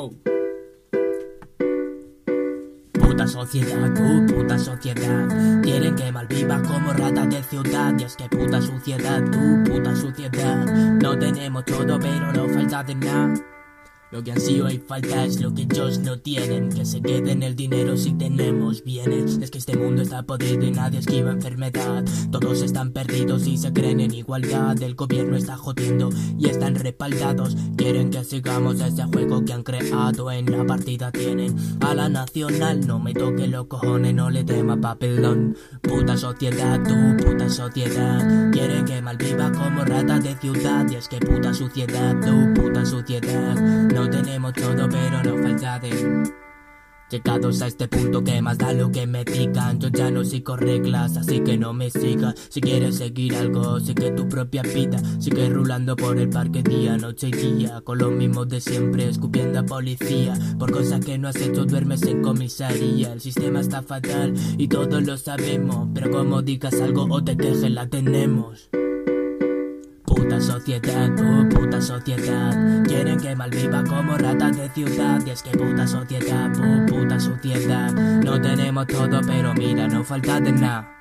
Oh. Puta sociedad, puta sociedad. Quieren que malviva como rata de ciudad. Y es que puta suciedad, puta suciedad. No tenemos todo pero no falta de nada. Lo que han sido y falta es lo que ellos no tienen. Que se queden el dinero si tenemos bienes. Es que este mundo está podrido y nadie esquiva enfermedad. Todos están perdidos y se creen en igualdad. El gobierno está jodiendo y están respaldados. Quieren que sigamos ese juego que han creado. En la partida tienen a la nacional. No me toque los cojones, no le tema papelón. Puta sociedad, puta sociedad. Quieren que malviva como rata de ciudad. Y es que puta suciedad, puta suciedad. No tenemos todo pero no falta de... Llegados a este punto que más da lo que me digan. Yo ya no sigo reglas, así que no me sigas. Si quieres seguir algo, sigue tu propia vida. Sigue rulando por el parque día, noche y día. Con lo mismo de siempre, escupiendo a policía. Por cosas que no has hecho duermes en comisaría. El sistema está fatal y todos lo sabemos. Pero como digas algo o te quejes la tenemos. Puta sociedad, puta sociedad. Quieren que malviva como rata de ciudad. Y es que puta sociedad, puta sociedad. No tenemos todo pero mira, no falta de nada.